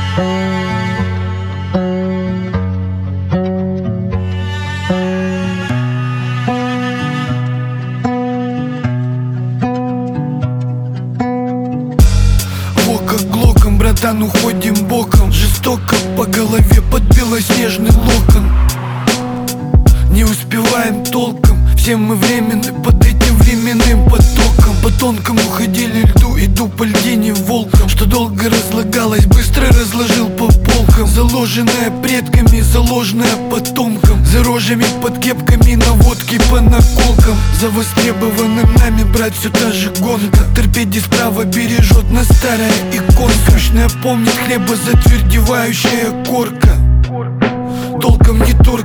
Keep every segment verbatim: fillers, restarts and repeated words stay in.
Братан, уходим боком. Жестоко по голове под белоснежный локон. Не успеваем толком, все мы временны под этим временным потоком. По тонкому ходили льду, иду по льдине волком. Что долго разлагалось, быстро разложил по полкам. Заложенное предками, заложенное потомкам. За рожами под кепками, наводки по наколкам. За востребованным нами, брат, все та же гонка. Торпеди справа бережет на старая иконка. Сущная помнит хлеба затвердевающая корка. Толком не торг.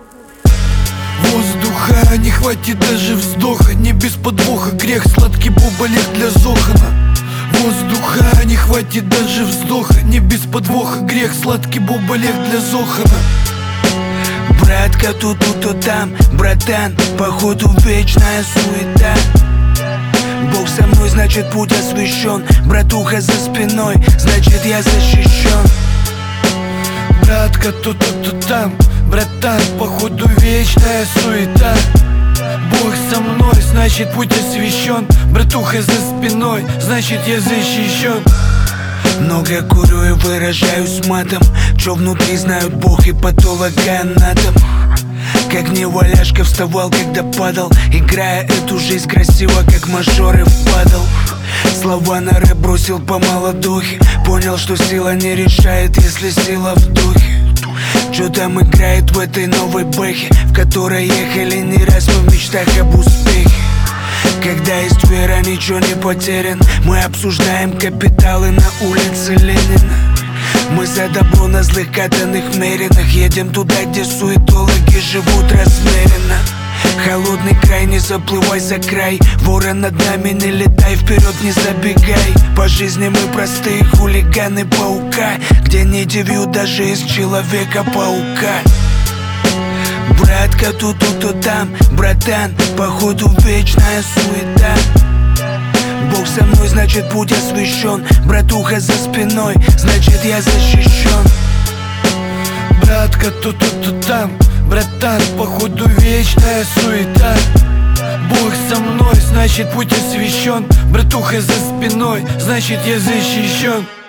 Воздуха не хватит даже вздоха. Не без подвоха грех, сладкий бубалек для Зохана. Воздуха не хватит даже вздоха. Не без подвоха грех, сладкий бубалек для Зохана. Братка, то тут, то там, братан, походу вечная суета. Бог со мной, значит путь освящен. Братуха за спиной, значит я защищен. Братка, то тут, то там, братан, походу вечная суета. Бог со мной, значит путь освящен. Братуха за спиной, значит я защищен. Много курю и выражаюсь матом. Чё внутри знают Бог и патологоанатом. Как неваляшка вставал, когда падал, играя эту жизнь красиво, как мажоры впадал. Слова на рэп бросил по молодухе. Понял, что сила не решает, если сила в духе. Чё там играет в этой новой бэхе, в которой ехали не раз мы в мечтах об успехе. Когда есть вера, ничего не потерян. Мы обсуждаем капиталы на улице Ленина. Мы за добро на злых катаных меринах. Едем туда, где суетологи живут размеренно. Холодный край, не заплывай за край. Ворон над нами, не летай, вперед не забегай. По жизни мы простые хулиганы паука, где не девью даже из Человека-паука. Братка, то тут, то там, братан, походу вечная суета. Бог со мной, значит путь освящен. Братуха за спиной, значит я защищен. Братка, то тут, то там, братан, походу вечная суета. Бог со мной, значит путь освящен. Братуха за спиной, значит я защищен.